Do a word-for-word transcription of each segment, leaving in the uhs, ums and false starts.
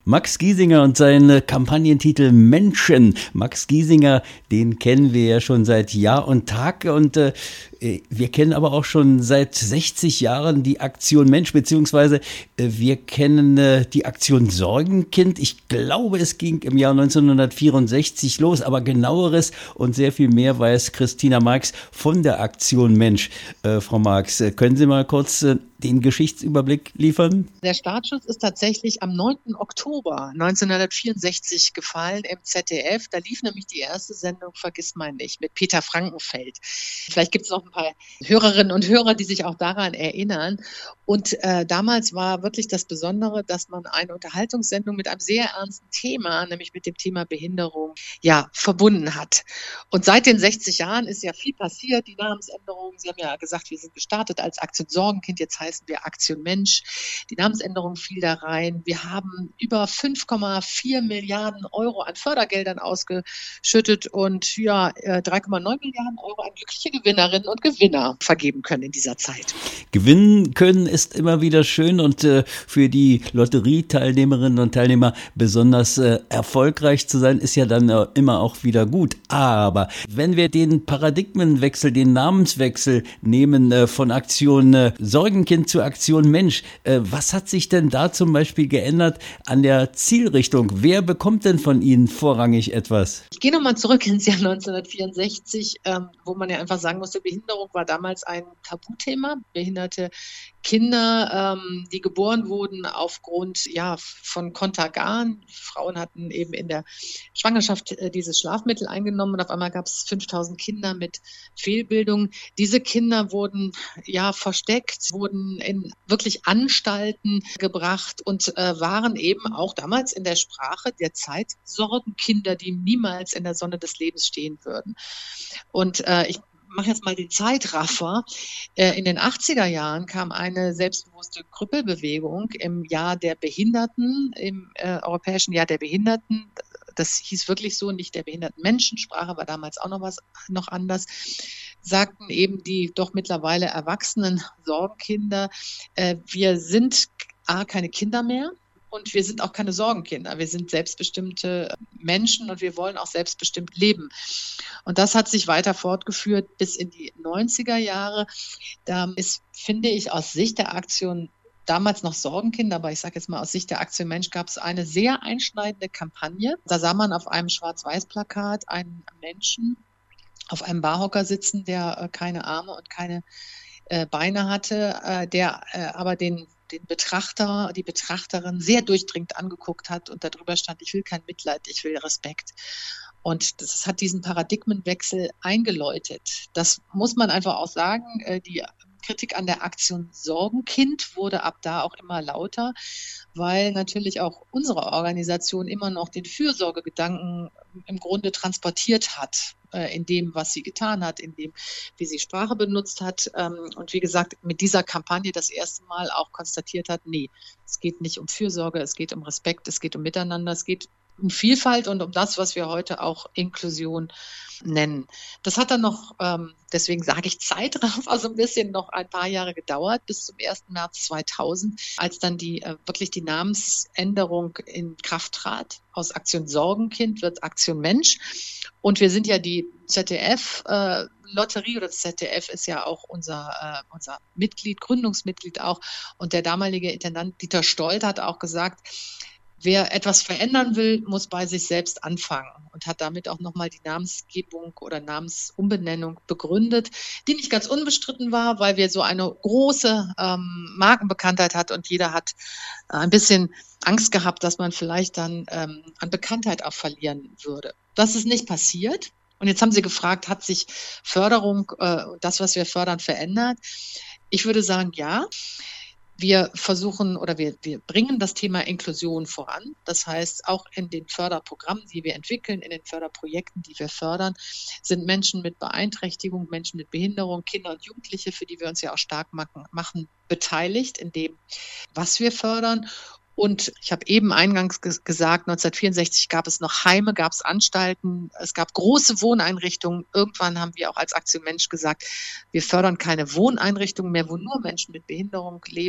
Max Giesinger und sein Kampagnentitel Menschen. Max Giesinger, den kennen wir ja schon seit Jahr und Tag und äh, wir kennen aber auch schon seit sechzig Jahren die Aktion Mensch, beziehungsweise äh, wir kennen äh, die Aktion Sorgenkind. Ich glaube, es ging im Jahr neunzehnhundertvierundsechzig los, aber genaueres und sehr viel mehr weiß Christina Marx von der Aktion Mensch. Äh, Frau Marx, äh, können Sie mal kurz äh, den Geschichtsüberblick liefern? Der Startschuss ist tatsächlich am neunten Oktober neunzehnhundertvierundsechzig gefallen im Z D F. Da lief nämlich die erste Sendung Vergiss mein nicht mit Peter Frankenfeld. Vielleicht gibt es noch ein paar Hörerinnen und Hörer, die sich auch daran erinnern. Und äh, damals war wirklich das Besondere, dass man eine Unterhaltungssendung mit einem sehr ernsten Thema, nämlich mit dem Thema Behinderung, ja, verbunden hat. Und seit den sechzig Jahren ist ja viel passiert, die Namensänderung. Sie haben ja gesagt, wir sind gestartet als Aktion Sorgenkind, jetzt heißen wir Aktion Mensch. Die Namensänderung fiel da rein. Wir haben über fünf Komma vier Milliarden Euro an Fördergeldern ausgeschüttet und ja, drei Komma neun Milliarden Euro an glückliche Gewinnerinnen und Gewinner vergeben können in dieser Zeit. Gewinnen können ist immer wieder schön und äh, für die Lotterieteilnehmerinnen und Teilnehmer besonders äh, erfolgreich zu sein, ist ja dann äh, immer auch wieder gut. Aber wenn wir den Paradigmenwechsel, den Namenswechsel nehmen äh, von Aktion äh, Sorgenkind zu Aktion Mensch, äh, was hat sich denn da zum Beispiel geändert an der Zielrichtung? Wer bekommt denn von Ihnen vorrangig etwas? Ich gehe nochmal zurück ins Jahr neunzehnhundertvierundsechzig, ähm, wo man ja einfach sagen musste, Behinderung war damals ein Tabuthema. Behinderte Kinder, ähm, die geboren wurden aufgrund ja, von Contergan. Frauen hatten eben in der Schwangerschaft äh, dieses Schlafmittel eingenommen und auf einmal gab es fünftausend Kinder mit Fehlbildung. Diese Kinder wurden ja versteckt, wurden in wirklich Anstalten gebracht und äh, waren eben auch damals in der Sprache der Zeit Sorgenkinder, die niemals in der Sonne des Lebens stehen würden. Und äh, ich mache jetzt mal den Zeitraffer. In den achtziger Jahren kam eine selbstbewusste Krüppelbewegung im Jahr der Behinderten, im äh, Europäischen Jahr der Behinderten. Das hieß wirklich so, nicht der behinderten Menschensprache, war damals auch noch was noch anders. Sagten eben die doch mittlerweile erwachsenen Sorgenkinder, äh, wir sind A, keine Kinder mehr. Und wir sind auch keine Sorgenkinder. Wir sind selbstbestimmte Menschen und wir wollen auch selbstbestimmt leben. Und das hat sich weiter fortgeführt bis in die neunziger Jahre. Da ist, finde ich, aus Sicht der Aktion damals noch Sorgenkinder, aber ich sage jetzt mal aus Sicht der Aktion Mensch gab es eine sehr einschneidende Kampagne. Da sah man auf einem Schwarz-Weiß-Plakat einen Menschen auf einem Barhocker sitzen, der äh, keine Arme und keine äh, Beine hatte, äh, der äh, aber den den Betrachter, die Betrachterin sehr durchdringend angeguckt hat und darüber stand, ich will kein Mitleid, ich will Respekt. Und das hat diesen Paradigmenwechsel eingeläutet. Das muss man einfach auch sagen. Die Kritik an der Aktion Sorgenkind wurde ab da auch immer lauter, weil natürlich auch unsere Organisation immer noch den Fürsorgegedanken im Grunde transportiert hat, in dem, was sie getan hat, in dem, wie sie Sprache benutzt hat. Und wie gesagt, mit dieser Kampagne das erste Mal auch konstatiert hat, nee, es geht nicht um Fürsorge, es geht um Respekt, es geht um Miteinander, es geht um Vielfalt und um das, was wir heute auch Inklusion nennen. Das hat dann noch, ähm, deswegen sage ich Zeitraffer, so ein bisschen noch ein paar Jahre gedauert, bis zum ersten März zweitausend, als dann die äh, wirklich die Namensänderung in Kraft trat. Aus Aktion Sorgenkind wird Aktion Mensch. Und wir sind ja die Z D F-Lotterie, äh, oder das Z D F ist ja auch unser, äh, unser Mitglied, Gründungsmitglied auch. Und der damalige Intendant Dieter Stolt hat auch gesagt, wer etwas verändern will, muss bei sich selbst anfangen und hat damit auch nochmal die Namensgebung oder Namensumbenennung begründet, die nicht ganz unbestritten war, weil wir so eine große ähm, Markenbekanntheit hat und jeder hat äh, ein bisschen Angst gehabt, dass man vielleicht dann ähm, an Bekanntheit auch verlieren würde. Das ist nicht passiert. Und jetzt haben Sie gefragt, hat sich Förderung, äh, das, was wir fördern, verändert? Ich würde sagen, ja. Wir versuchen oder wir, wir bringen das Thema Inklusion voran. Das heißt, auch in den Förderprogrammen, die wir entwickeln, in den Förderprojekten, die wir fördern, sind Menschen mit Beeinträchtigung, Menschen mit Behinderung, Kinder und Jugendliche, für die wir uns ja auch stark machen, machen beteiligt in dem, was wir fördern. Und ich habe eben eingangs gesagt, neunzehnhundertvierundsechzig gab es noch Heime, gab es Anstalten, es gab große Wohneinrichtungen. Irgendwann haben wir auch als Aktion Mensch gesagt, wir fördern keine Wohneinrichtungen mehr, wo nur Menschen mit Behinderung leben.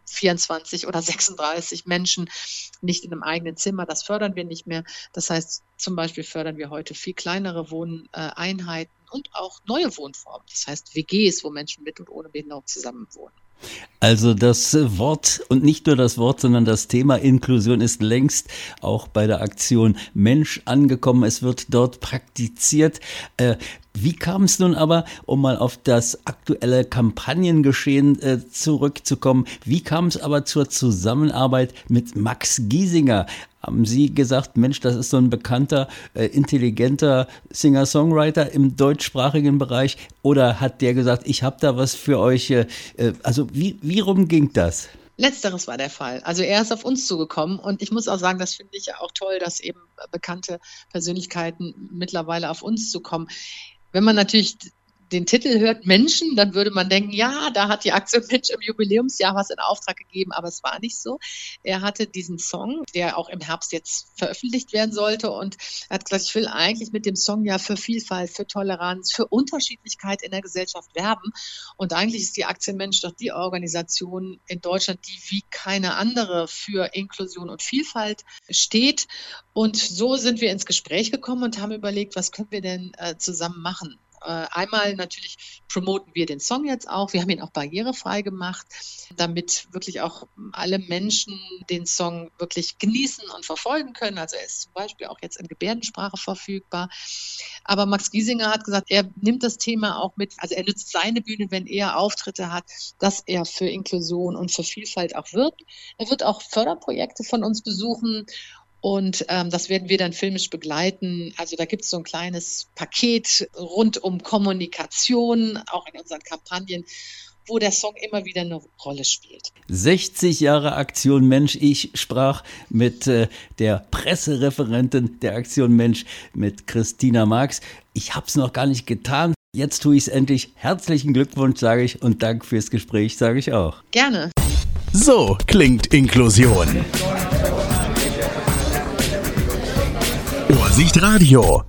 vierundzwanzig oder sechsunddreißig Menschen nicht in einem eigenen Zimmer. Das fördern wir nicht mehr. Das heißt, zum Beispiel fördern wir heute viel kleinere Wohneinheiten und auch neue Wohnformen. Das heißt W Gs, wo Menschen mit und ohne Behinderung zusammenwohnen. Also das Wort und nicht nur das Wort, sondern das Thema Inklusion ist längst auch bei der Aktion Mensch angekommen. Es wird dort praktiziert. Äh, Wie kam es nun aber, um mal auf das aktuelle Kampagnengeschehen äh, zurückzukommen, wie kam es aber zur Zusammenarbeit mit Max Giesinger? Haben Sie gesagt, Mensch, das ist so ein bekannter, äh, intelligenter Singer-Songwriter im deutschsprachigen Bereich? Oder hat der gesagt, ich habe da was für euch? Äh, also wie, wie rum ging das? Letzteres war der Fall. Also er ist auf uns zugekommen und ich muss auch sagen, das finde ich ja auch toll, dass eben bekannte Persönlichkeiten mittlerweile auf uns zukommen. Wenn man natürlich den Titel hört, Menschen, dann würde man denken, ja, da hat die Aktion Mensch im Jubiläumsjahr was in Auftrag gegeben, aber es war nicht so. Er hatte diesen Song, der auch im Herbst jetzt veröffentlicht werden sollte und er hat gesagt, ich will eigentlich mit dem Song ja für Vielfalt, für Toleranz, für Unterschiedlichkeit in der Gesellschaft werben und eigentlich ist die Aktion Mensch doch die Organisation in Deutschland, die wie keine andere für Inklusion und Vielfalt steht und so sind wir ins Gespräch gekommen und haben überlegt, was können wir denn äh, zusammen machen. Einmal natürlich promoten wir den Song jetzt auch. Wir haben ihn auch barrierefrei gemacht, damit wirklich auch alle Menschen den Song wirklich genießen und verfolgen können. Also er ist zum Beispiel auch jetzt in Gebärdensprache verfügbar. Aber Max Giesinger hat gesagt, er nimmt das Thema auch mit, also er nutzt seine Bühne, wenn er Auftritte hat, dass er für Inklusion und für Vielfalt auch wirbt. Er wird auch Förderprojekte von uns besuchen. Und ähm, das werden wir dann filmisch begleiten. Also da gibt es so ein kleines Paket rund um Kommunikation, auch in unseren Kampagnen, wo der Song immer wieder eine Rolle spielt. sechzig Jahre Aktion Mensch. Ich sprach mit äh, der Pressereferentin der Aktion Mensch, mit Christina Marx. Ich habe es noch gar nicht getan. Jetzt tue ich es endlich. Herzlichen Glückwunsch, sage ich, und Dank fürs Gespräch, sage ich auch. Gerne. So klingt Inklusion. Ursicht Radio.